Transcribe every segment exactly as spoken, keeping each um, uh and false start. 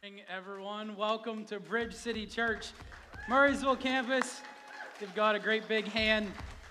Morning, everyone. Welcome to Bridge City Church, Murraysville campus. Give God a great big hand.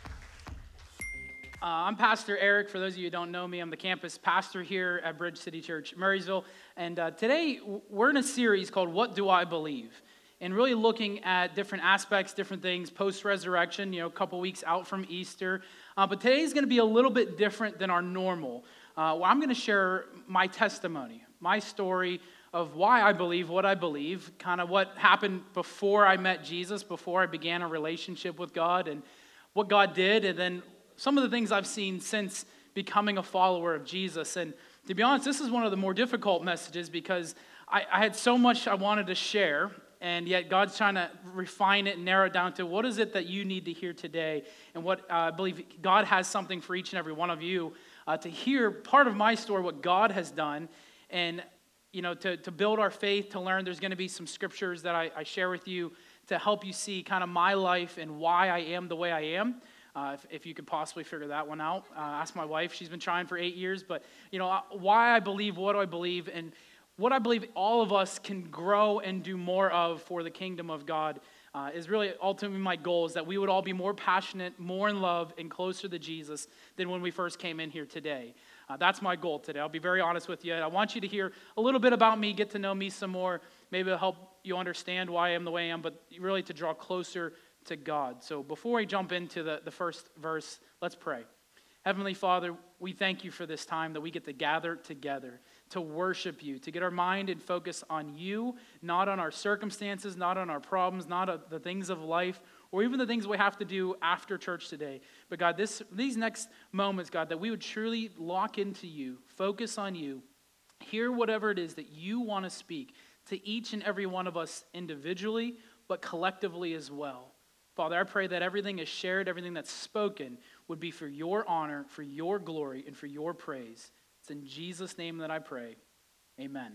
Uh, I'm Pastor Eric. For those of you who don't know me, I'm the campus pastor here at Bridge City Church, Murraysville. And uh, today we're in a series called What Do I Believe? And really looking at different aspects, different things, post-resurrection, you know, a couple weeks out from Easter. Uh, but today is going to be a little bit different than our normal. Uh, well, I'm going to share my testimony, my story of why I believe what I believe, kind of what happened before I met Jesus, before I began a relationship with God, and what God did, and then some of the things I've seen since becoming a follower of Jesus. And to be honest, this is one of the more difficult messages because I, I had so much I wanted to share, and yet God's trying to refine it and narrow it down to what is it that you need to hear today, and what uh, I believe God has something for each and every one of you uh, to hear part of my story, what God has done, and you know, to, to build our faith, to learn. There's going to be some scriptures that I, I share with you to help you see kind of my life and why I am the way I am. Uh, if, if you could possibly figure that one out. Uh, ask my wife. She's been trying for eight years. But, you know, why I believe, what do I believe, and what I believe all of us can grow and do more of for the kingdom of God uh, is really ultimately my goal, is that we would all be more passionate, more in love, and closer to Jesus than when we first came in here today. Uh, that's my goal today. I'll be very honest with you. I want you to hear a little bit about me, get to know me some more. Maybe it'll help you understand why I am the way I am, but really to draw closer to God. So before we jump into the, the first verse, let's pray. Heavenly Father, we thank you for this time that we get to gather together, to worship you, to get our mind and focus on you, not on our circumstances, not on our problems, not on the things of life, or even the things we have to do after church today. But God, this these next moments, God, that we would truly lock into you, focus on you, hear whatever it is that you want to speak to each and every one of us individually, but collectively as well. Father, I pray that everything is shared, everything that's spoken would be for your honor, for your glory, and for your praise. It's in Jesus' name that I pray. Amen.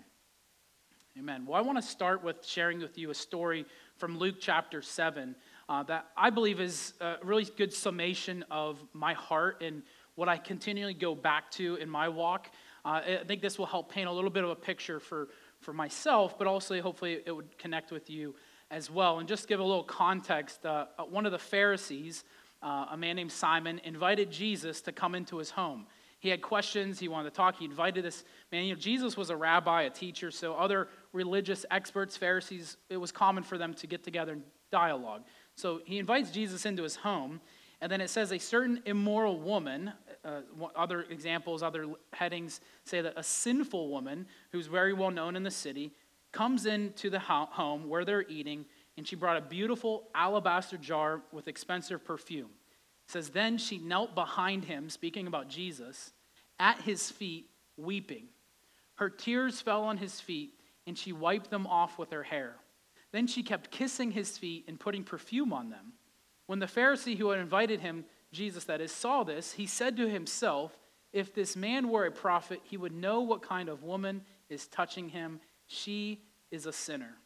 Amen. Well, I want to start with sharing with you a story from Luke chapter seven uh, that I believe is a really good summation of my heart and what I continually go back to in my walk. Uh, I think this will help paint a little bit of a picture for, for myself, but also hopefully it would connect with you as well. And just to give a little context, uh, one of the Pharisees, uh, a man named Simon, invited Jesus to come into his home. He had questions, he wanted to talk, he invited this man. You know, Jesus was a rabbi, a teacher, so other religious experts, Pharisees, it was common for them to get together and dialogue. So he invites Jesus into his home, and then it says a certain immoral woman, uh, other examples, other headings say that a sinful woman who's very well known in the city comes into the home where they're eating, and she brought a beautiful alabaster jar with expensive perfume. It says, then she knelt behind him, speaking about Jesus, at his feet, weeping. Her tears fell on his feet, and she wiped them off with her hair. Then she kept kissing his feet and putting perfume on them. When the Pharisee who had invited him, Jesus that is, saw this, he said to himself, if this man were a prophet, he would know what kind of woman is touching him. She is a sinner.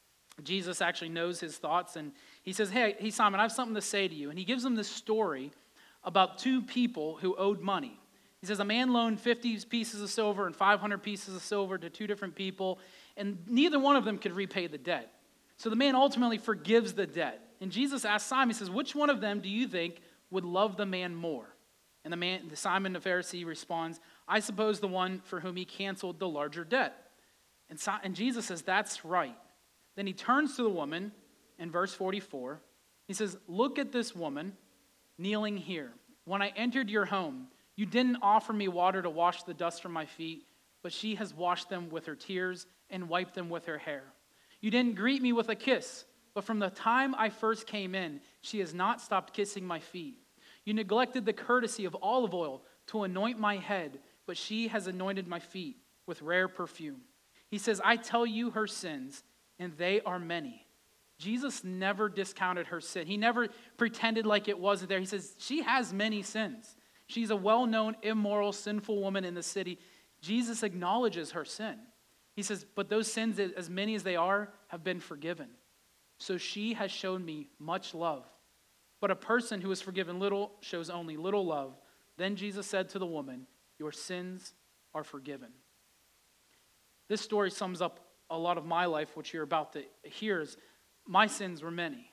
Jesus actually knows his thoughts, and he says, hey, hey, Simon, I have something to say to you. And he gives him this story about two people who owed money. He says, a man loaned fifty pieces of silver and five hundred pieces of silver to two different people, and neither one of them could repay the debt. So the man ultimately forgives the debt. And Jesus asks Simon, he says, which one of them do you think would love the man more? And the man, the Simon the Pharisee responds, I suppose the one for whom he canceled the larger debt. And, so, and Jesus says, that's right. Then he turns to the woman in verse forty-four. He says, look at this woman kneeling here. When I entered your home, you didn't offer me water to wash the dust from my feet, but she has washed them with her tears and wiped them with her hair. You didn't greet me with a kiss, but from the time I first came in, she has not stopped kissing my feet. You neglected the courtesy of olive oil to anoint my head, but she has anointed my feet with rare perfume. He says, I tell you her sins, and they are many. Jesus never discounted her sin. He never pretended like it wasn't there. He says, she has many sins. She's a well-known, immoral, sinful woman in the city. Jesus acknowledges her sin. He says, but those sins, as many as they are, have been forgiven. So she has shown me much love. But a person who is forgiven little shows only little love. Then Jesus said to the woman, your sins are forgiven. This story sums up a lot of my life, which you're about to hear, is my sins were many,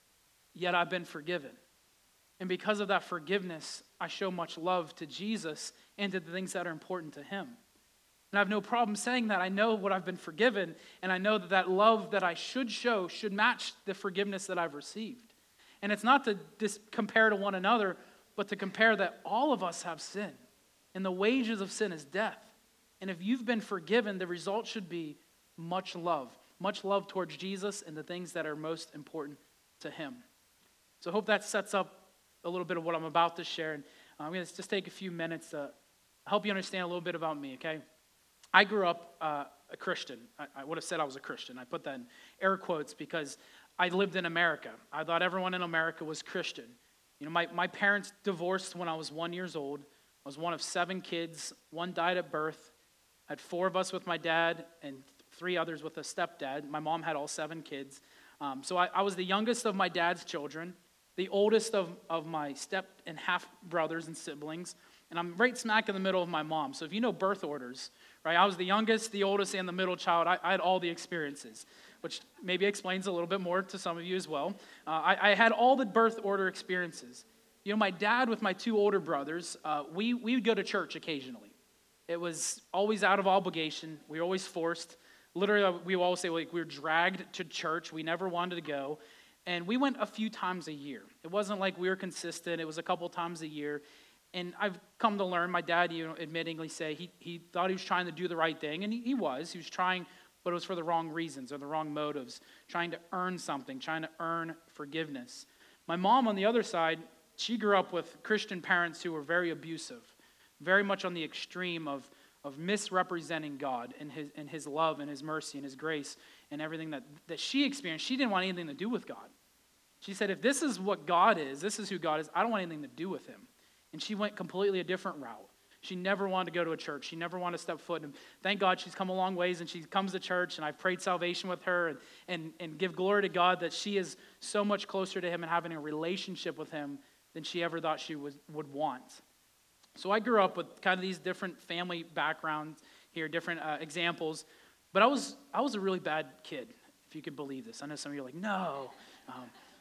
yet I've been forgiven. And because of that forgiveness, I show much love to Jesus and to the things that are important to him. And I have no problem saying that. I know what I've been forgiven, and I know that that love that I should show should match the forgiveness that I've received. And it's not to dis- compare to one another, but to compare that all of us have sin, and the wages of sin is death. And if you've been forgiven, the result should be much love, much love towards Jesus and the things that are most important to him. So I hope that sets up a little bit of what I'm about to share. And I'm going to just take a few minutes to help you understand a little bit about me, okay? I grew up uh, a Christian. I, I would have said I was a Christian. I put that in air quotes because I lived in America. I thought everyone in America was Christian. You know, my, my parents divorced when I was one years old. I was one of seven kids. One died at birth. I had four of us with my dad and three others with a stepdad. My mom had all seven kids. Um, so I, I was the youngest of my dad's children, the oldest of, of my step and half brothers and siblings, and I'm right smack in the middle of my mom. So if you know birth orders, right, I was the youngest, the oldest, and the middle child. I, I had all the experiences, which maybe explains a little bit more to some of you as well. Uh, I, I had all the birth order experiences. You know, my dad with my two older brothers, uh, we, we would go to church occasionally. It was always out of obligation. We were always forced. Literally, we would always say, like, we were dragged to church. We never wanted to go. And we went a few times a year. It wasn't like we were consistent. It was a couple times a year. And I've come to learn, my dad, you know, admittingly say he, he thought he was trying to do the right thing, and he, he was. He was trying, but it was for the wrong reasons or the wrong motives, trying to earn something, trying to earn forgiveness. My mom, on the other side, she grew up with Christian parents who were very abusive, very much on the extreme of, of misrepresenting God and his, and his love and his mercy and his grace and everything that, that she experienced. She didn't want anything to do with God. She said, if this is what God is, this is who God is, I don't want anything to do with him. And she went completely a different route. She never wanted to go to a church. She never wanted to step foot. And thank God she's come a long ways, and she comes to church, and I've prayed salvation with her and, and, and give glory to God that she is so much closer to him and having a relationship with him than she ever thought she was, would want. So I grew up with kind of these different family backgrounds here, different uh, examples. But I was I was a really bad kid, if you could believe this. I know some of you are like, no. Um,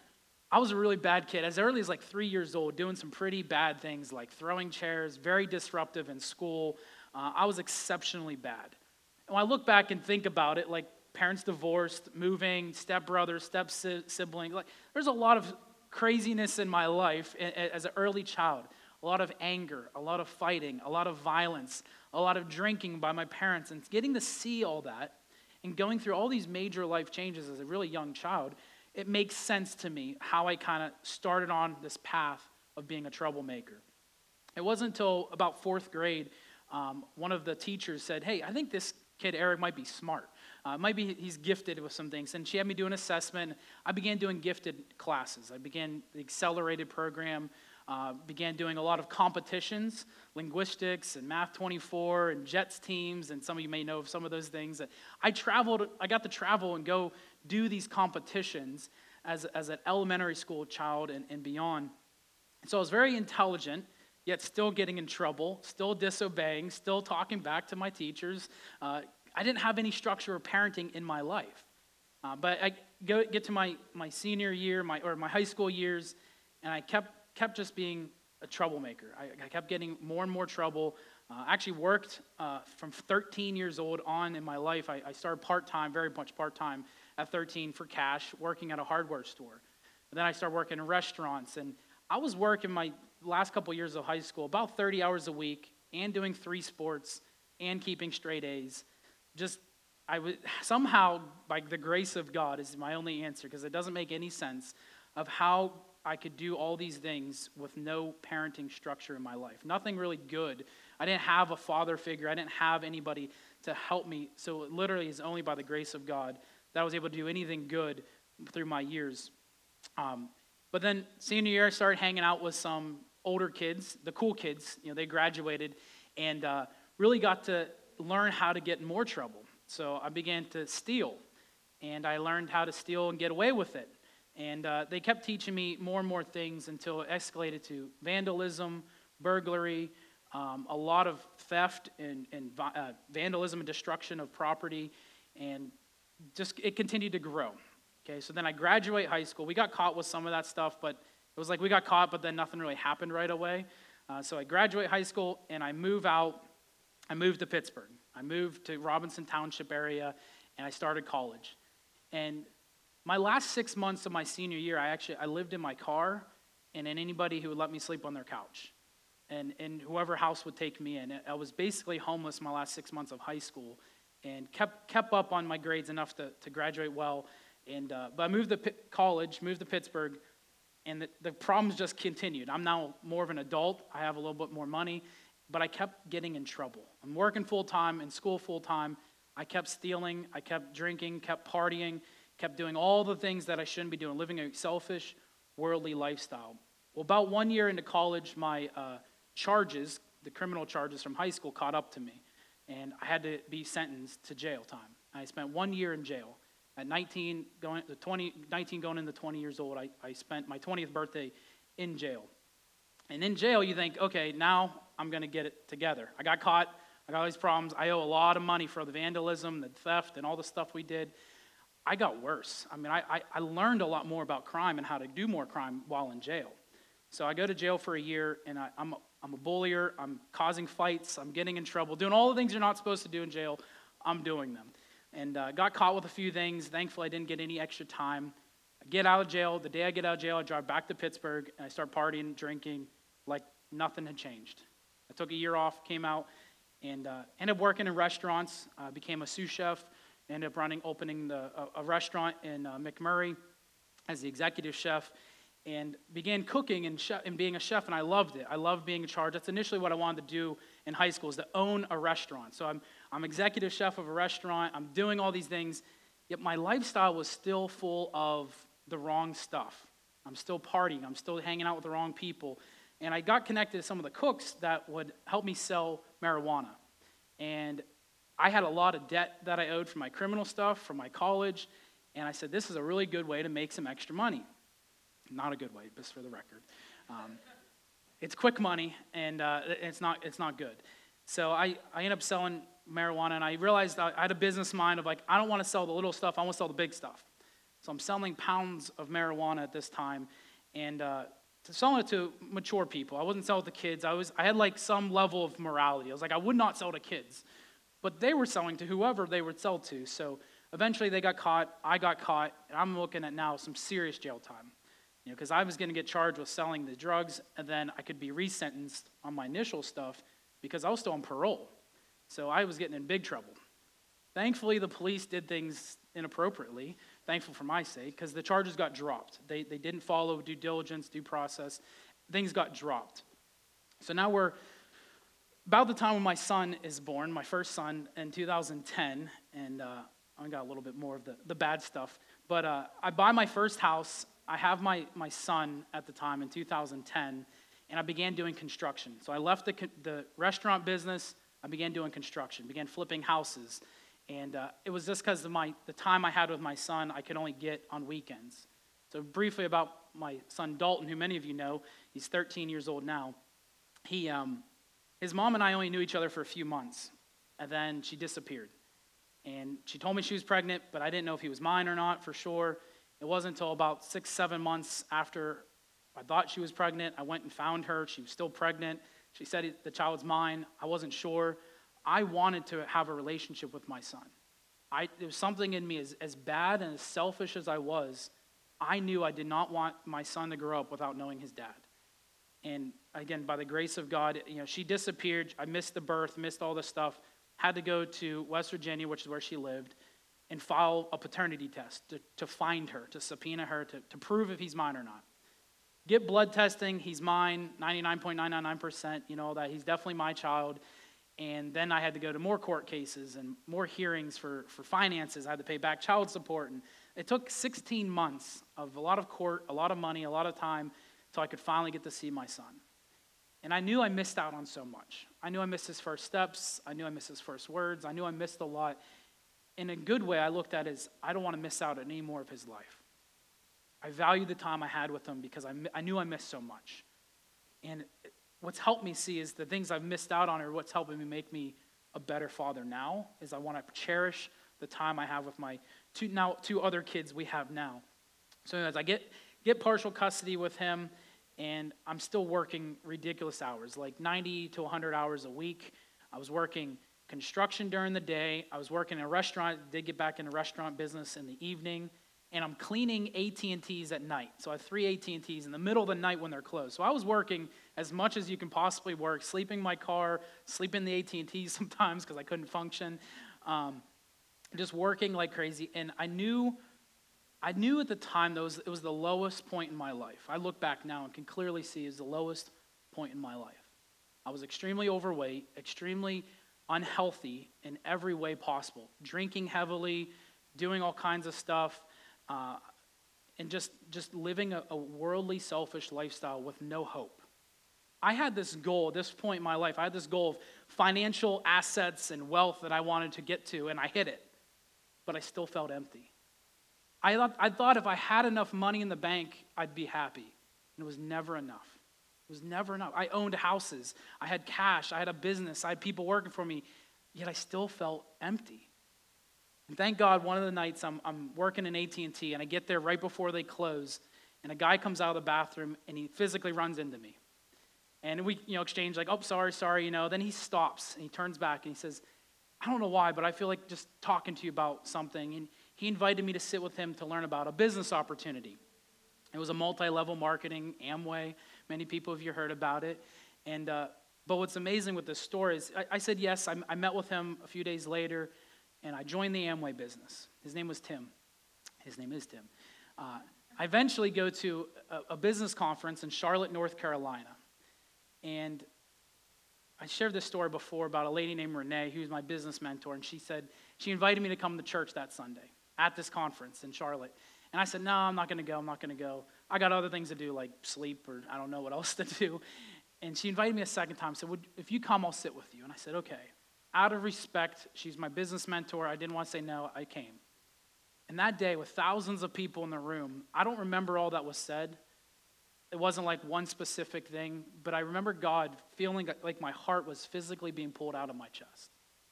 I was a really bad kid. As early as like three years old, doing some pretty bad things like throwing chairs, very disruptive in school. Uh, I was exceptionally bad. And when I look back and think about it, like parents divorced, moving, stepbrother, step sibling, like there's a lot of craziness in my life as an early child. A lot of anger, a lot of fighting, a lot of violence, a lot of drinking by my parents. And getting to see all that and going through all these major life changes as a really young child, it makes sense to me how I kind of started on this path of being a troublemaker. It wasn't until about fourth grade, um, one of the teachers said, hey, I think this kid, Eric, might be smart. Uh, might be he's gifted with some things. And she had me do an assessment. I began doing gifted classes. I began the accelerated program, uh, began doing a lot of competitions, linguistics and Math twenty-four and JETS teams, and some of you may know of some of those things. I traveled, I got to travel and go do these competitions as, as an elementary school child and, and beyond. And so I was very intelligent, yet still getting in trouble, still disobeying, still talking back to my teachers. Uh, I didn't have any structure of parenting in my life. Uh, but I go, get to my, my senior year, my or my high school years, and I kept kept just being a troublemaker. I, I kept getting more and more trouble. Uh, I actually worked uh, from thirteen years old on in my life. I, I started part-time, very much part-time, at thirteen for cash, working at a hardware store. And then I started working in restaurants, and I was working my last couple years of high school about thirty hours a week and doing three sports and keeping straight A's. Just, I would somehow, by the grace of God, is my only answer, because it doesn't make any sense of how I could do all these things with no parenting structure in my life. Nothing really good. I didn't have a father figure. I didn't have anybody to help me. So it literally is only by the grace of God that I was able to do anything good through my years. Um, but then senior year, I started hanging out with some older kids, the cool kids. You know, they graduated, and uh, really got to learn how to get in more trouble. So I began to steal, and I learned how to steal and get away with it. And uh, they kept teaching me more and more things until it escalated to vandalism, burglary, um, a lot of theft and, and uh, vandalism and destruction of property. And just it continued to grow. Okay, so then I graduate high school. We got caught with some of that stuff, but it was like we got caught, but then nothing really happened right away. Uh, so I graduate high school, and I move out. I moved to Pittsburgh. I moved to Robinson Township area, and I started college. And my last six months of my senior year, I actually I lived in my car, and in anybody who would let me sleep on their couch, and and whoever house would take me in. I was basically homeless my last six months of high school, and kept kept up on my grades enough to, to graduate well. And uh, but I moved to P- college, moved to Pittsburgh, and the, the problems just continued. I'm now more of an adult. I have a little bit more money, but I kept getting in trouble. I'm working full-time, in school full-time. I kept stealing. I kept drinking, kept partying, kept doing all the things that I shouldn't be doing, living a selfish, worldly lifestyle. Well, about one year into college, my uh, charges, the criminal charges from high school, caught up to me, and I had to be sentenced to jail time. I spent one year in jail. At nineteen, going to twenty, nineteen going into twenty years old, I, I spent my twentieth birthday in jail. And in jail, you think, okay, now I'm going to get it together. I got caught. I got all these problems. I owe a lot of money for the vandalism, the theft, and all the stuff we did. I got worse. I mean, I, I, I learned a lot more about crime and how to do more crime while in jail. So I go to jail for a year, and I, I'm, a, I'm a bullier. I'm causing fights. I'm getting in trouble. Doing all the things you're not supposed to do in jail, I'm doing them. And uh, got caught with a few things. Thankfully, I didn't get any extra time. I get out of jail. The day I get out of jail, I drive back to Pittsburgh, and I start partying, drinking, like nothing had changed. I took a year off, came out, and uh, ended up working in restaurants. Uh, became a sous chef. Ended up running, opening the, a, a restaurant in uh, McMurray as the executive chef, and began cooking and, chef, and being a chef, and I loved it. I loved being in charge. That's initially what I wanted to do in high school, is to own a restaurant. So I'm I'm executive chef of a restaurant. I'm doing all these things, yet my lifestyle was still full of the wrong stuff. I'm still partying. I'm still hanging out with the wrong people. And I got connected to some of the cooks that would help me sell marijuana. And I had a lot of debt that I owed from my criminal stuff, from my college, and I said, this is a really good way to make some extra money. Not a good way, just for the record. Um, it's quick money, and uh, it's not it's not good. So I, I ended up selling marijuana, and I realized I had a business mind of like, I don't want to sell the little stuff, I want to sell the big stuff. So I'm selling pounds of marijuana at this time, and uh, to selling it to mature people. I wasn't selling it to kids. I was I had like some level of morality. I was like, I would not sell to kids. But they were selling to whoever they would sell to. So eventually they got caught, I got caught, and I'm looking at now some serious jail time. You know, because I was going to get charged with selling the drugs, and then I could be resentenced on my initial stuff because I was still on parole. So I was getting in big trouble. Thankfully, the police did things inappropriately, thankful for my sake, because the charges got dropped. They they didn't follow due diligence, due process. Things got dropped. So now we're about the time when my son is born, my first son, in two thousand ten, and uh, I got a little bit more of the, the bad stuff. But uh, I buy my first house. I have my, my son at the time in two thousand ten, and I began doing construction. So I left the the restaurant business. I began doing construction, began flipping houses. And uh, it was just because of my the time I had with my son, I could only get on weekends. So briefly about my son Dalton, who many of you know, he's thirteen years old now. He, um, his mom and I only knew each other for a few months, and then she disappeared. And she told me she was pregnant, but I didn't know if he was mine or not for sure. It wasn't until about six, seven months after I thought she was pregnant, I went and found her. She was still pregnant. She said the child's mine. I wasn't sure. I wanted to have a relationship with my son. I, there was something in me, as, as bad and as selfish as I was, I knew I did not want my son to grow up without knowing his dad. And again, by the grace of God, you know, she disappeared. I missed the birth, missed all this stuff. Had to go to West Virginia, which is where she lived, and file a paternity test to, to find her, to subpoena her, to, to prove if he's mine or not. Get blood testing, he's mine, ninety-nine point nine nine nine percent, you know, that he's definitely my child. And then I had to go to more court cases and more hearings for, for finances. I had to pay back child support. And it took sixteen months of a lot of court, a lot of money, a lot of time, so I could finally get to see my son. And I knew I missed out on so much. I knew I missed his first steps. I knew I missed his first words. I knew I missed a lot. In a good way, I looked at it as, I don't want to miss out on any more of his life. I valued the time I had with him because I, I knew I missed so much. And what's helped me see is the things I've missed out on are what's helping me make me a better father now, is I want to cherish the time I have with my two now two other kids we have now. So as I get get partial custody with him, and I'm still working ridiculous hours, like ninety to one hundred hours a week. I was working construction during the day. I was working in a restaurant, did get back in the restaurant business in the evening, and I'm cleaning A T and T's at night. So I have three A T and T's in the middle of the night when they're closed. So I was working as much as you can possibly work, sleeping in my car, sleeping in the A T and T's sometimes because I couldn't function, um, just working like crazy. And I knew I knew at the time that was, it was the lowest point in my life. I look back now and can clearly see it's the lowest point in my life. I was extremely overweight, extremely unhealthy in every way possible, drinking heavily, doing all kinds of stuff, uh, and just, just living a, a worldly, selfish lifestyle with no hope. I had this goal at this point in my life. I had this goal of financial assets and wealth that I wanted to get to, and I hit it, but I still felt empty. I thought, I thought if I had enough money in the bank, I'd be happy, and it was never enough. It was never enough. I owned houses. I had cash. I had a business. I had people working for me, yet I still felt empty. And thank God, one of the nights I'm, I'm working in A T and T, and I get there right before they close, and a guy comes out of the bathroom, and he physically runs into me. And we, you know, exchange like, oh, sorry, sorry, you know. Then he stops, and he turns back, and he says, I don't know why, but I feel like just talking to you about something. And he invited me to sit with him to learn about a business opportunity. It was a multi-level marketing, Amway. Many people of you heard about it. And uh, but what's amazing with this story is I, I said yes. I, I met with him a few days later, and I joined the Amway business. His name was Tim. His name is Tim. Uh, I eventually go to a, a business conference in Charlotte, North Carolina. And I shared this story before about a lady named Renee, who was my business mentor, and she said, she invited me to come to church that Sunday at this conference in Charlotte. And I said, no, I'm not going to go, I'm not going to go. I got other things to do, like sleep, or I don't know what else to do. And she invited me a second time, said, Would, if you come, I'll sit with you. And I said, okay. Out of respect, she's my business mentor. I didn't want to say no, I came. And that day, with thousands of people in the room, I don't remember all that was said. It wasn't like one specific thing, but I remember God feeling like my heart was physically being pulled out of my chest.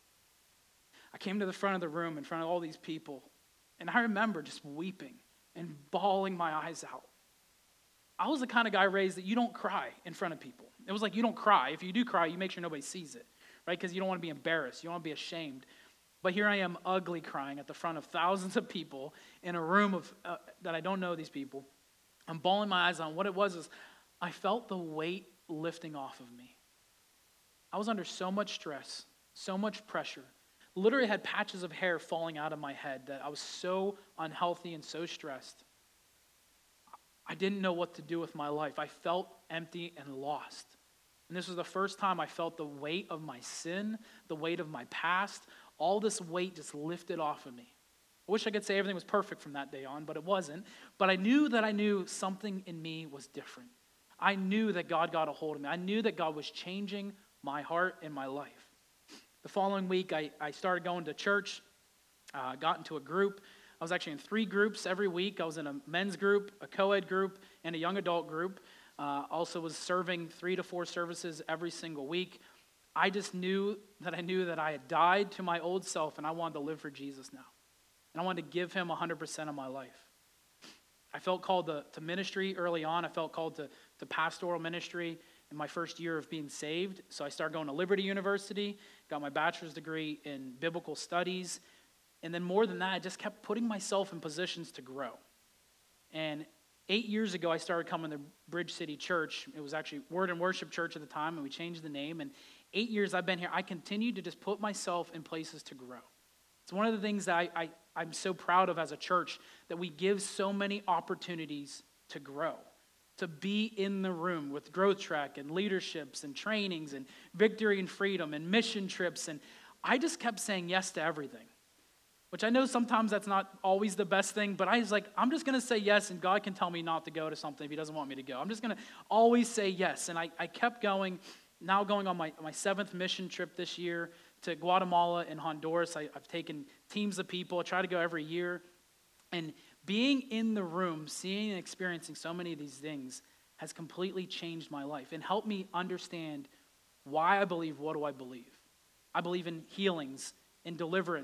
I came to the front of the room in front of all these people, and I remember just weeping and bawling my eyes out. I was the kind of guy raised that you don't cry in front of people. It was like you don't cry. If you do cry, you make sure nobody sees it, right? Because you don't want to be embarrassed. You don't want to be ashamed. But here I am ugly crying at the front of thousands of people in a room of uh, that I don't know these people. I'm bawling my eyes out. What it was is I felt the weight lifting off of me. I was under so much stress, so much pressure. Literally had patches of hair falling out of my head that I was so unhealthy and so stressed. I didn't know what to do with my life. I felt empty and lost. And this was the first time I felt the weight of my sin, the weight of my past. All this weight just lifted off of me. I wish I could say everything was perfect from that day on, but it wasn't. But I knew that I knew something in me was different. I knew that God got a hold of me. I knew that God was changing my heart and my life. The following week, I, I started going to church, uh, got into a group. I was actually in three groups every week. I was in a men's group, a co-ed group, and a young adult group. Uh, also was serving three to four services every single week. I just knew that I knew that I had died to my old self, and I wanted to live for Jesus now. And I wanted to give him one hundred percent of my life. I felt called to, to ministry early on. I felt called to, to pastoral ministry in my first year of being saved. So I started going to Liberty University, got my bachelor's degree in biblical studies. And then more than that, I just kept putting myself in positions to grow. And eight years ago, I started coming to Bridge City Church. It was actually Word and Worship Church at the time, and we changed the name. And eight years I've been here, I continued to just put myself in places to grow. It's one of the things that I, I, I'm so proud of as a church, that we give so many opportunities to grow, to be in the room with Growth Track and leaderships and trainings and Victory and Freedom and mission trips. And I just kept saying yes to everything, which I know sometimes that's not always the best thing, but I was like, I'm just going to say yes, and God can tell me not to go to something if he doesn't want me to go. I'm just going to always say yes. And I, I kept going, now going on my, my seventh mission trip this year to Guatemala and Honduras. I, I've taken teams of people. I try to go every year. And being in the room, seeing and experiencing so many of these things has completely changed my life and helped me understand why I believe, what do I believe. I believe in healings, in deliverance,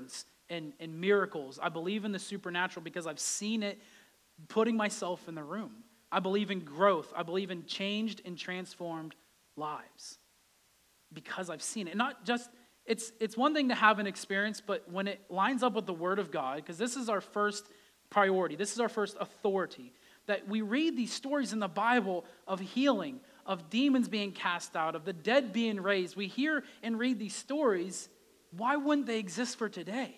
in, in miracles. I believe in the supernatural because I've seen it putting myself in the room. I believe in growth. I believe in changed and transformed lives because I've seen it. And not just, it's, it's one thing to have an experience, but when it lines up with the Word of God, because this is our first priority, this is our first authority, that we read these stories in the Bible of healing, of demons being cast out, of the dead being raised. We hear and read these stories. Why wouldn't they exist for today?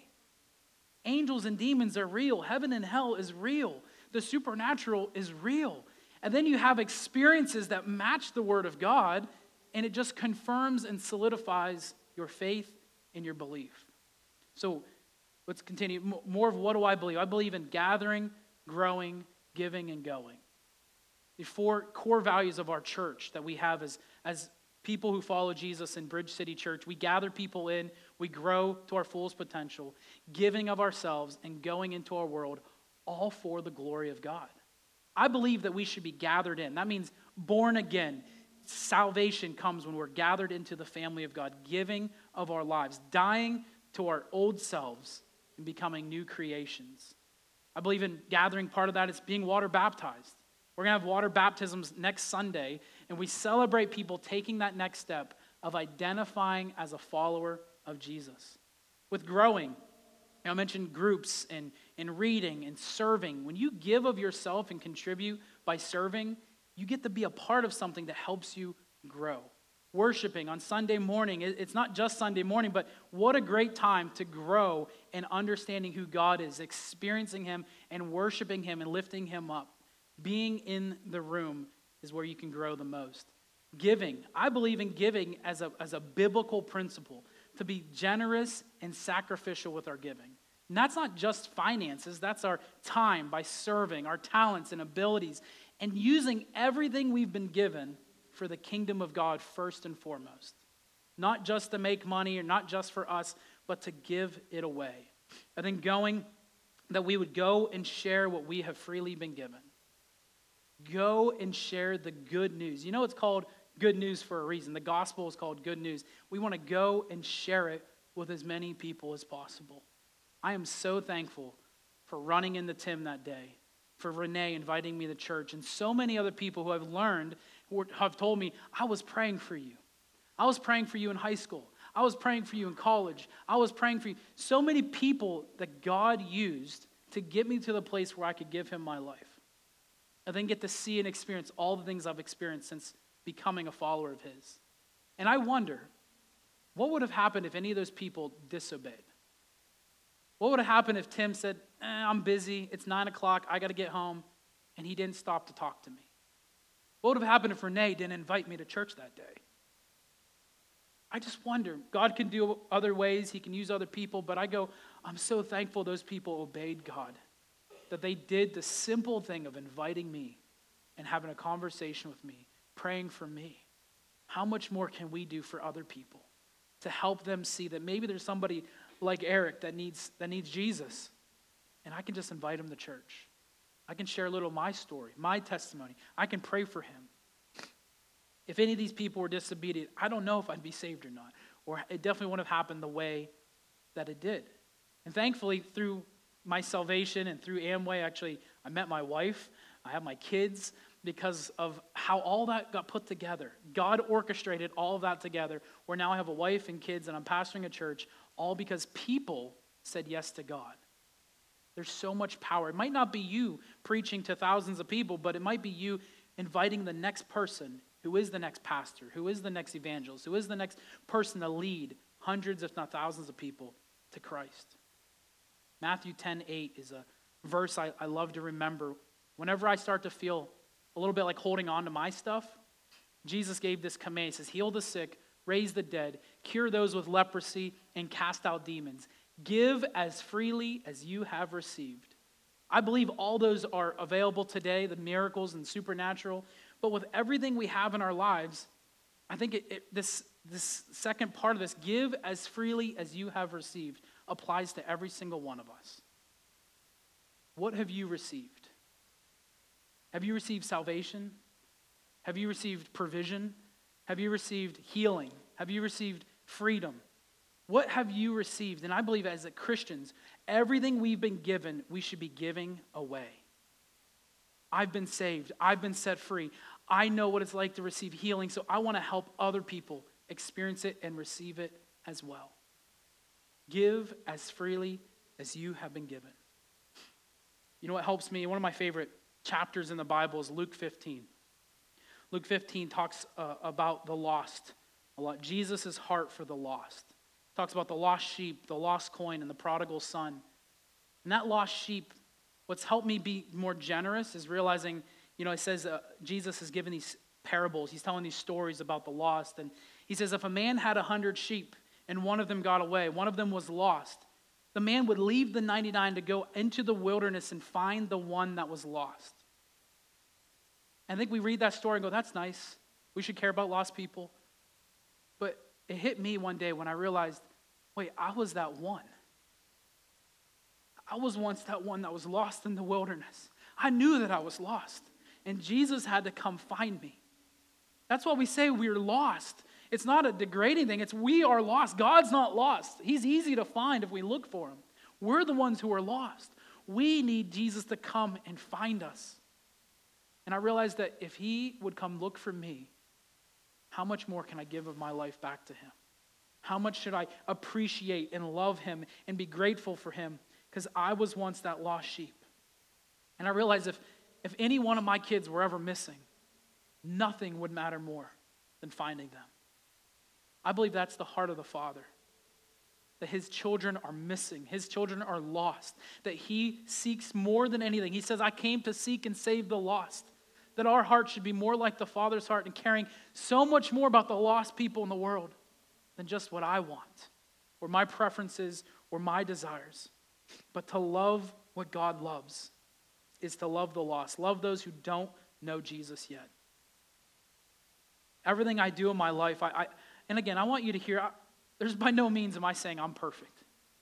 Angels and demons are real. Heaven and hell is real. The supernatural is real. And then you have experiences that match the Word of God, and it just confirms and solidifies your faith and your belief. So let's continue. More of what do I believe? I believe in gathering, growing, giving, and going. The four core values of our church that we have as, as people who follow Jesus in Bridge City Church. We gather people in, we grow to our fullest potential, giving of ourselves and going into our world, all for the glory of God. I believe that we should be gathered in. That means born again. Salvation comes when we're gathered into the family of God, giving of our lives, dying to our old selves and becoming new creations. I believe in gathering. Part of that is being water baptized. We're going to have water baptisms next Sunday, and we celebrate people taking that next step of identifying as a follower of Jesus. With growing, I mentioned groups and, and reading and serving. When you give of yourself and contribute by serving, you get to be a part of something that helps you grow. Worshiping on Sunday morning, it's not just Sunday morning, but what a great time to grow in understanding who God is, experiencing Him and worshiping Him and lifting Him up. Being in the room is where you can grow the most. Giving, I believe in giving as a, as a biblical principle, to be generous and sacrificial with our giving. And that's not just finances, that's our time by serving, our talents and abilities, and using everything we've been given for the kingdom of God first and foremost. Not just to make money or not just for us, but to give it away. I think going, that we would go and share what we have freely been given. Go and share the good news. You know it's called good news for a reason. The gospel is called good news. We want to go and share it with as many people as possible. I am so thankful for running into Tim that day, for Renee inviting me to church, and so many other people who I've learned, who have told me, I was praying for you. I was praying for you in high school. I was praying for you in college. I was praying for you. So many people that God used to get me to the place where I could give Him my life. I then get to see and experience all the things I've experienced since becoming a follower of His. And I wonder, what would have happened if any of those people disobeyed? What would have happened if Tim said, eh, I'm busy, it's nine o'clock, I got to get home, and he didn't stop to talk to me? What would have happened if Renee didn't invite me to church that day? I just wonder. God can do other ways, He can use other people, but I go, I'm so thankful those people obeyed God, that they did the simple thing of inviting me and having a conversation with me, praying for me. How much more can we do for other people to help them see that maybe there's somebody like Eric that needs that needs Jesus, and I can just invite him to church. I can share a little of my story, my testimony. I can pray for him. If any of these people were disobedient, I don't know if I'd be saved or not, or it definitely wouldn't have happened the way that it did. And thankfully, through my salvation and through Amway, actually, I met my wife, I have my kids, because of how all that got put together. God orchestrated all of that together, where now I have a wife and kids and I'm pastoring a church, all because people said yes to God. There's so much power. It might not be you preaching to thousands of people, but it might be you inviting the next person who is the next pastor, who is the next evangelist, who is the next person to lead hundreds, if not thousands of people to Christ. Matthew ten eight is a verse I, I love to remember. Whenever I start to feel a little bit like holding on to my stuff, Jesus gave this command. He says, heal the sick, raise the dead, cure those with leprosy, and cast out demons. Give as freely as you have received. I believe all those are available today, the miracles and supernatural. But with everything we have in our lives, I think it, it, this, this second part of this, give as freely as you have received, applies to every single one of us. What have you received? Have you received salvation? Have you received provision? Have you received healing? Have you received freedom? What have you received? And I believe as a Christians, everything we've been given, we should be giving away. I've been saved. I've been set free. I know what it's like to receive healing, so I want to help other people experience it and receive it as well. Give as freely as you have been given. You know what helps me? One of my favorite chapters in the Bible is Luke fifteen. Luke fifteen talks uh, about the lost a lot. Jesus' heart for the lost. Talks about the lost sheep, the lost coin, and the prodigal son. And that lost sheep, what's helped me be more generous is realizing, you know, it says uh, Jesus has given these parables. He's telling these stories about the lost. And he says if a man had a hundred sheep and one of them got away, one of them was lost, the man would leave the ninety-nine to go into the wilderness and find the one that was lost. I think we read that story and go, that's nice. We should care about lost people. But it hit me one day when I realized, wait, I was that one. I was once that one that was lost in the wilderness. I knew that I was lost. And Jesus had to come find me. That's why we say we're lost. It's not a degrading thing. It's we are lost. God's not lost. He's easy to find if we look for him. We're the ones who are lost. We need Jesus to come and find us. And I realized that if he would come look for me, how much more can I give of my life back to him? How much should I appreciate and love him and be grateful for him? Because I was once that lost sheep. And I realized if, if any one of my kids were ever missing, nothing would matter more than finding them. I believe that's the heart of the Father. That his children are missing. His children are lost. That he seeks more than anything. He says, I came to seek and save the lost. That our heart should be more like the Father's heart and caring so much more about the lost people in the world than just what I want or my preferences or my desires. But to love what God loves is to love the lost. Love those who don't know Jesus yet. Everything I do in my life, I, I and again, I want you to hear, I, there's by no means am I saying I'm perfect.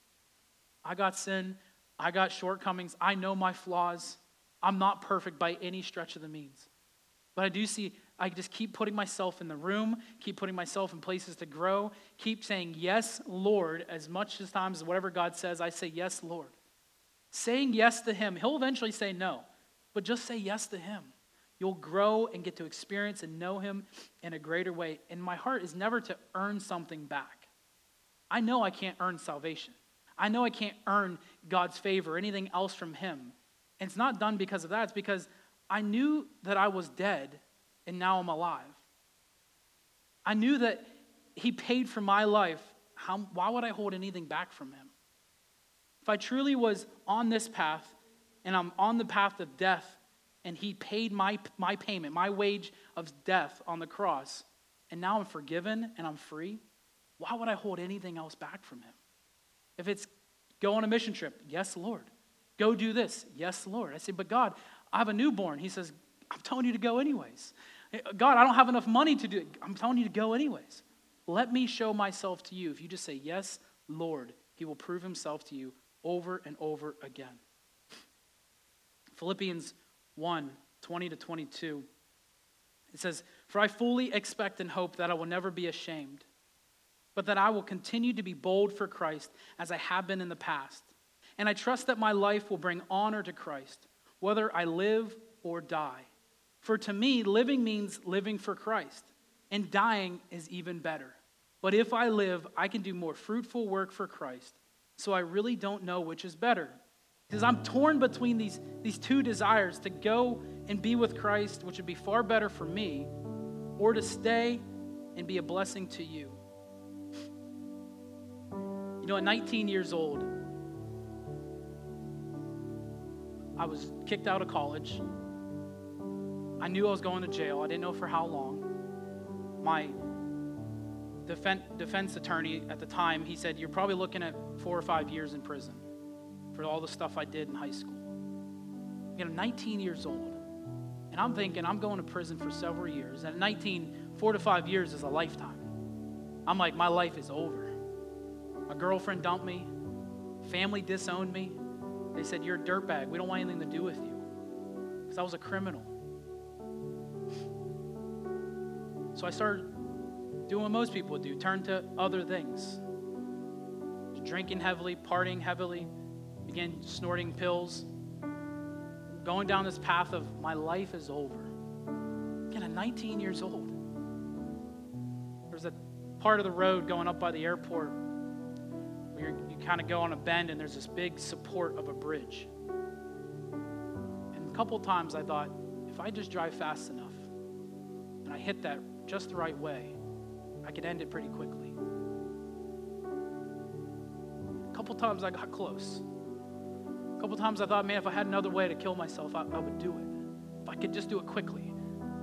I got sin. I got shortcomings. I know my flaws. I'm not perfect by any stretch of the means. But I do see, I just keep putting myself in the room, keep putting myself in places to grow, keep saying, yes, Lord, as much as times as whatever God says, I say, yes, Lord. Saying yes to him, he'll eventually say no, but just say yes to him. You'll grow and get to experience and know him in a greater way. And my heart is never to earn something back. I know I can't earn salvation. I know I can't earn God's favor or anything else from him. And it's not done because of that. It's because I knew that I was dead and now I'm alive. I knew that he paid for my life. How, why would I hold anything back from him? If I truly was on this path and I'm on the path of death and he paid my, my payment, my wage of death on the cross, and now I'm forgiven and I'm free, why would I hold anything else back from him? If it's go on a mission trip, yes, Lord. Go do this, yes, Lord. I say, but God, I have a newborn. He says, I'm telling you to go anyways. God, I don't have enough money to do it. I'm telling you to go anyways. Let me show myself to you. If you just say, yes, Lord, he will prove himself to you over and over again. Philippians one, twenty to twenty-two. It says, for I fully expect and hope that I will never be ashamed, but that I will continue to be bold for Christ as I have been in the past. And I trust that my life will bring honor to Christ, whether I live or die. For to me, living means living for Christ, and dying is even better. But if I live, I can do more fruitful work for Christ. So I really don't know which is better. Because I'm torn between these, these two desires, to go and be with Christ, which would be far better for me, or to stay and be a blessing to you. You know, at nineteen years old, I was kicked out of college. I knew I was going to jail. I didn't know for how long. My defense, defense attorney at the time, he said, you're probably looking at four or five years in prison for all the stuff I did in high school. You know, nineteen years old. And I'm thinking I'm going to prison for several years. And at nineteen, four to five years is a lifetime. I'm like, my life is over. My girlfriend dumped me. Family disowned me. They said, you're a dirtbag. We don't want anything to do with you. Because I was a criminal. So I started doing what most people do, turn to other things. drinking heavily, partying heavily, began snorting pills, going down this path of my life is over. Again, at nineteen years old. There's a part of the road going up by the airport where you're, you kind of go on a bend and there's this big support of a bridge. And a couple times I thought, if I just drive fast enough and I hit that just the right way, I could end it pretty quickly. A couple times I got close. A couple times I thought, man, if I had another way to kill myself, I, I would do it. If I could just do it quickly.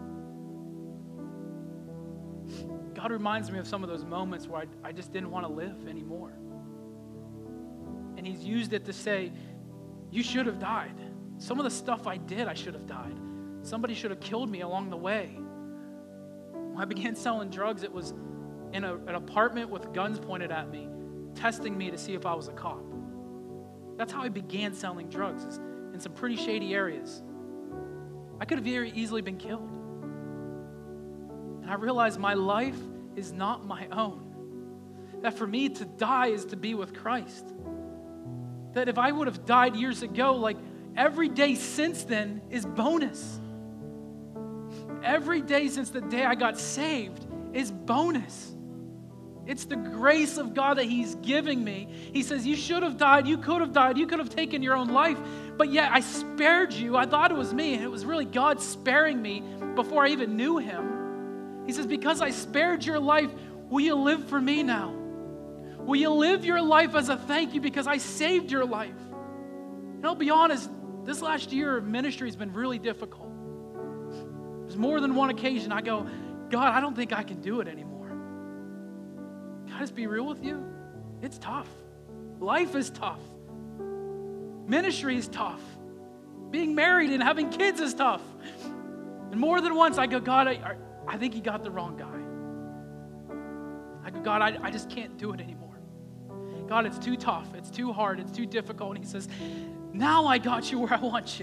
God reminds me of some of those moments where I, I just didn't want to live anymore. And he's used it to say, you should have died. Some of the stuff I did, I should have died. Somebody should have killed me along the way. When I began selling drugs, it was in a, an apartment with guns pointed at me, testing me to see if I was a cop. That's how I began selling drugs, is in some pretty shady areas. I could have very easily been killed. And I realized my life is not my own. That for me to die is to be with Christ. That if I would have died years ago, like every day since then is bonus. Every day since the day I got saved is bonus. It's the grace of God that he's giving me. He says, you should have died, you could have died, you could have taken your own life, but yet I spared you. I thought it was me, and it was really God sparing me before I even knew him. He says, because I spared your life, will you live for me now? Will you live your life as a thank you because I saved your life? And I'll be honest, this last year of ministry has been really difficult. There's more than one occasion I go, God, I don't think I can do it anymore. Can I just be real with you? It's tough. Life is tough. Ministry is tough. Being married and having kids is tough. And more than once I go, God, I, I think you got the wrong guy. I go, God, I, I just can't do it anymore. God, it's too tough. It's too hard. It's too difficult. And he says, now I got you where I want you.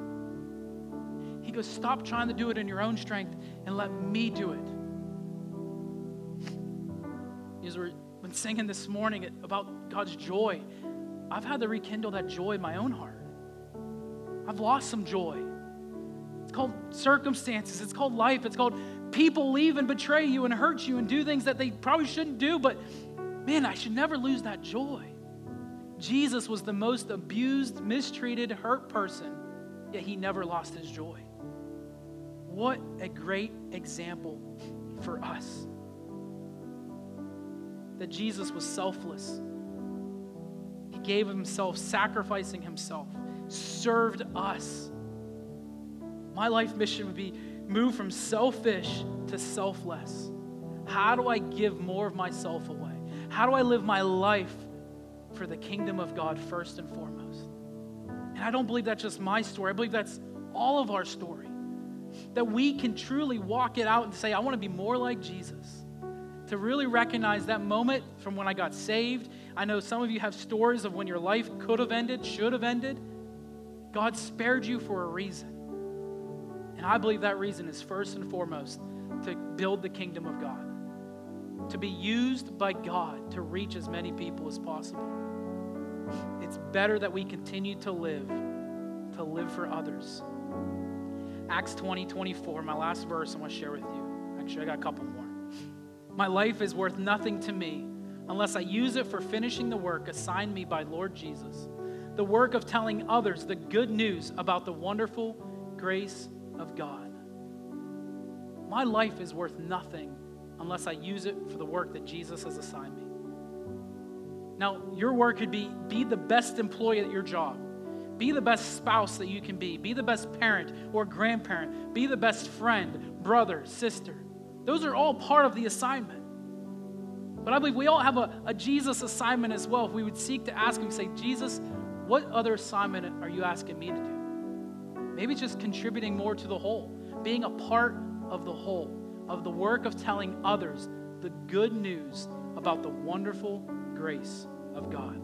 He goes, stop trying to do it in your own strength and let me do it. As we've been singing this morning about God's joy, I've had to rekindle that joy in my own heart. I've lost some joy. It's called circumstances. It's called life. It's called people leave and betray you and hurt you and do things that they probably shouldn't do. But man, I should never lose that joy. Jesus was the most abused, mistreated, hurt person, yet he never lost his joy. What a great example for us. That Jesus was selfless. He gave himself, sacrificing himself, served us. My life mission would be move from selfish to selfless. How do I give more of myself away? How do I live my life for the kingdom of God first and foremost? And I don't believe that's just my story. I believe that's all of our story. That we can truly walk it out and say, I want to be more like Jesus. To really recognize that moment from when I got saved. I know some of you have stories of when your life could have ended, should have ended. God spared you for a reason. And I believe that reason is first and foremost to build the kingdom of God. To be used by God to reach as many people as possible. It's better that we continue to live, to live for others. Acts twenty, twenty-four, my last verse I want to share with you. Actually, I got a couple more. My life is worth nothing to me unless I use it for finishing the work assigned me by Lord Jesus, the work of telling others the good news about the wonderful grace of God. My life is worth nothing unless I use it for the work that Jesus has assigned me. Now, your work could be be the best employee at your job. Be the best spouse that you can be. Be the best parent or grandparent. Be the best friend, brother, sister. Those are all part of the assignment. But I believe we all have a, a Jesus assignment as well. If we would seek to ask him, say, Jesus, what other assignment are you asking me to do? Maybe it's just contributing more to the whole, being a part of the whole, of the work of telling others the good news about the wonderful grace of God.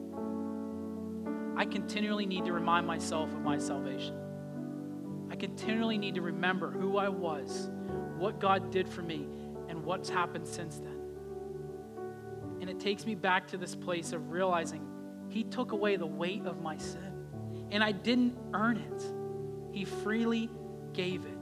I continually need to remind myself of my salvation. I continually need to remember who I was, what God did for me, and what's happened since then. And And it takes me back to this place of realizing he took away the weight of my sin. And I didn't earn it. He freely gave it.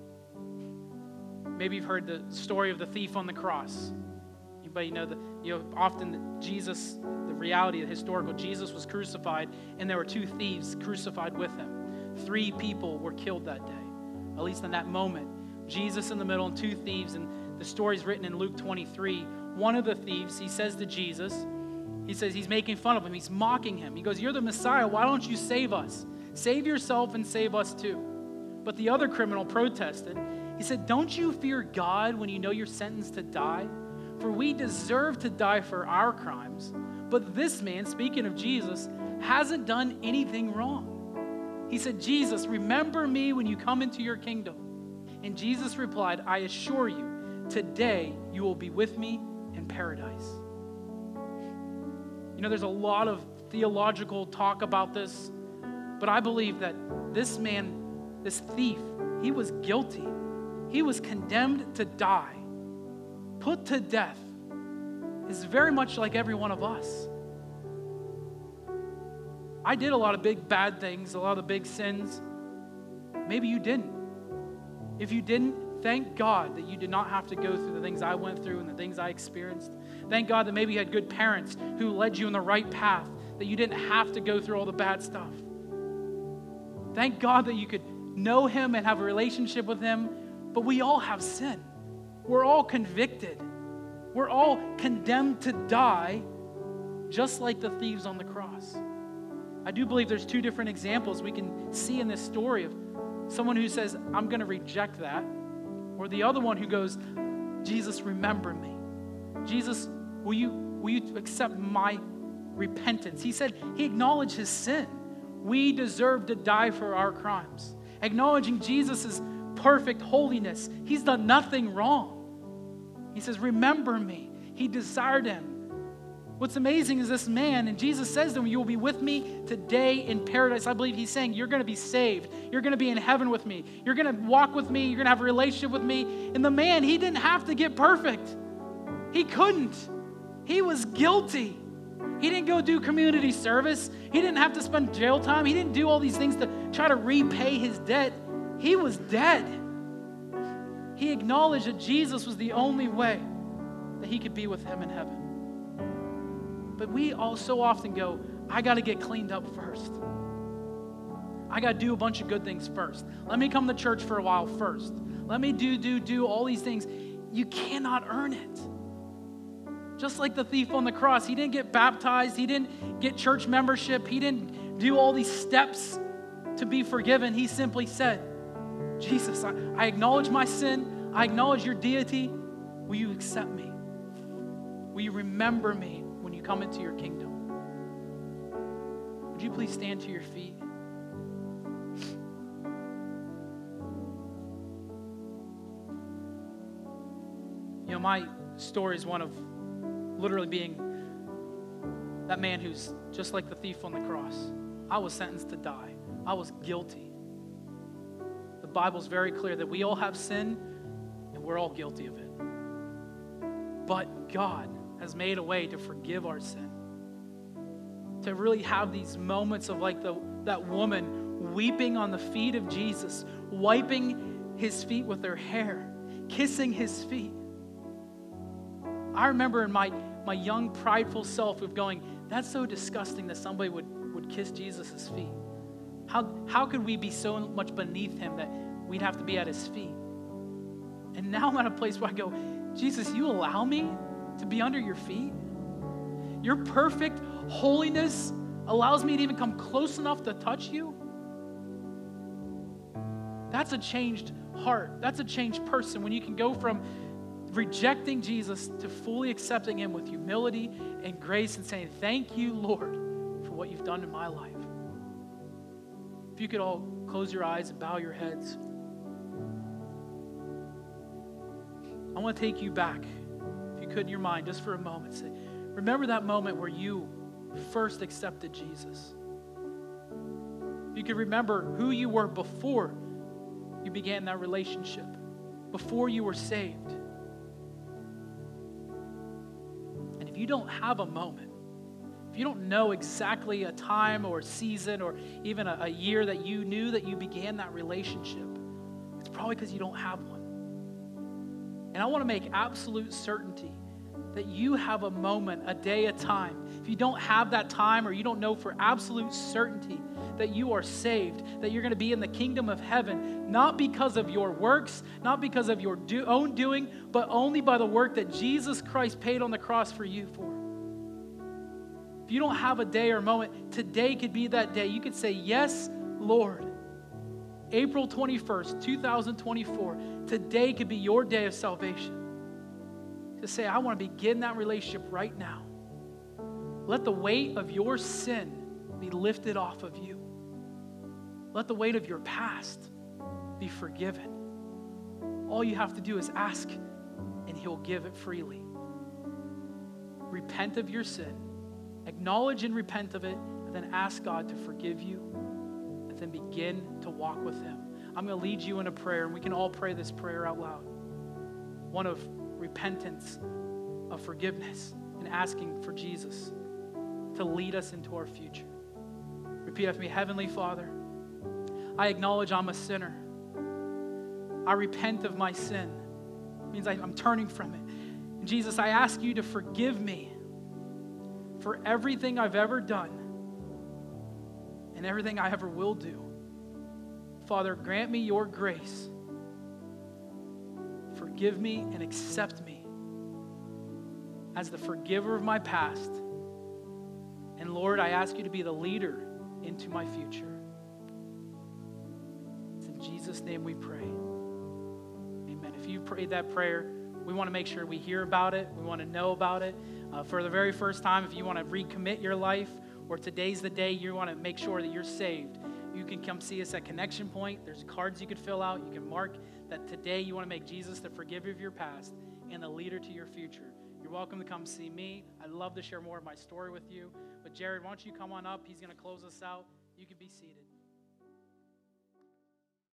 Maybe you've heard the story of the thief on the cross. Anybody know that, you know, often Jesus, the reality, the historical, Jesus was crucified and there were two thieves crucified with him. Three people were killed that day, at least in that moment. Jesus in the middle and two thieves, and the story's written in Luke twenty-three. One of the thieves, he says to Jesus, he says he's making fun of him, he's mocking him. He goes, "You're the Messiah, why don't you save us? Save yourself and save us too." But the other criminal protested. He said, "Don't you fear God when you know you're sentenced to die? For we deserve to die for our crimes. But this man," speaking of Jesus, "hasn't done anything wrong." He said, "Jesus, remember me when you come into your kingdom." And Jesus replied, "I assure you, today you will be with me in paradise." You know, there's a lot of theological talk about this, but I believe that this man, this thief, he was guilty. He was condemned to die, put to death. Is very much like every one of us. I did a lot of big bad things, a lot of the big sins. Maybe you didn't. If you didn't, thank God that you did not have to go through the things I went through and the things I experienced. Thank God that maybe you had good parents who led you in the right path, that you didn't have to go through all the bad stuff. Thank God that you could know him and have a relationship with him, but we all have sin. We're all convicted. We're all condemned to die, just like the thieves on the cross. I do believe there's two different examples we can see in this story of someone who says, "I'm going to reject that," or the other one who goes, "Jesus, remember me. Jesus, will you, will you accept my repentance?" He said he acknowledged his sin. We deserve to die for our crimes. Acknowledging Jesus' perfect holiness. He's done nothing wrong. He says, "Remember me." He desired him. What's amazing is this man, and Jesus says to him, "You will be with me today in paradise." I believe he's saying, you're going to be saved. You're going to be in heaven with me. You're going to walk with me. You're going to have a relationship with me. And the man, he didn't have to get perfect. He couldn't. He was guilty. He didn't go do community service. He didn't have to spend jail time. He didn't do all these things to try to repay his debt. He was dead. He acknowledged that Jesus was the only way that he could be with him in heaven. But we all so often go, "I got to get cleaned up first. I got to do a bunch of good things first. Let me come to church for a while first. Let me do, do, do all these things." You cannot earn it. Just like the thief on the cross, he didn't get baptized. He didn't get church membership. He didn't do all these steps to be forgiven. He simply said, "Jesus, I, I acknowledge my sin. I acknowledge your deity. Will you accept me? Will you remember me when you come into your kingdom?" Would you please stand to your feet? You know, my story is one of literally being that man who's just like the thief on the cross. I was sentenced to die. I was guilty. The Bible's very clear that we all have sin and we're all guilty of it. But God has made a way to forgive our sin. To really have these moments of like the that woman weeping on the feet of Jesus, wiping his feet with her hair, kissing his feet. I remember in my, my young, prideful self of going, "That's so disgusting that somebody would, would kiss Jesus' feet. How, how could we be so much beneath him that we'd have to be at his feet?" And now I'm at a place where I go, "Jesus, you allow me to be under your feet? Your perfect holiness allows me to even come close enough to touch you?" That's a changed heart. That's a changed person when you can go from rejecting Jesus to fully accepting him with humility and grace and saying, "Thank you, Lord, for what you've done in my life." If you could all close your eyes and bow your heads. I want to take you back, if you could in your mind, just for a moment. Say, remember that moment where you first accepted Jesus. You could remember who you were before you began that relationship, before you were saved. And if you you don't have a moment, if you don't know exactly a time or a season or even a, a year that you knew that you began that relationship, it's probably because you don't have one. And I want to make absolute certainty that you have a moment, a day, a time. If you don't have that time or you don't know for absolute certainty that you are saved, that you're going to be in the kingdom of heaven, not because of your works, not because of your do- own doing, but only by the work that Jesus Christ paid on the cross for you for. If you don't have a day or a moment, today could be that day. You could say, yes, Lord. April twenty-first, two thousand twenty-four, today could be your day of salvation. To say, I want to begin that relationship right now. Let the weight of your sin be lifted off of you. Let the weight of your past be forgiven. All you have to do is ask, and He'll give it freely. Repent of your sin. Acknowledge and repent of it, and then ask God to forgive you, and then begin to walk with Him. I'm going to lead you in a prayer, and we can all pray this prayer out loud. One of repentance, of forgiveness, and asking for Jesus to lead us into our future. Repeat after me. Heavenly Father, I acknowledge I'm a sinner. I repent of my sin. It means I'm turning from it. And Jesus, I ask you to forgive me for everything I've ever done and everything I ever will do. Father, grant me your grace. Forgive me and accept me as the forgiver of my past. And Lord, I ask you to be the leader into my future. It's in Jesus' name we pray. Amen. If you prayed that prayer, we want to make sure we hear about it. We want to know about it. Uh, for the very first time, if you want to recommit your life, or today's the day you want to make sure that you're saved, you can come see us at Connection Point. There's cards you could fill out. You can mark that today you want to make Jesus the forgiver of your past and the leader to your future. You're welcome to come see me. I'd love to share more of my story with you. But Jared, why don't you come on up? He's going to close us out. You can be seated.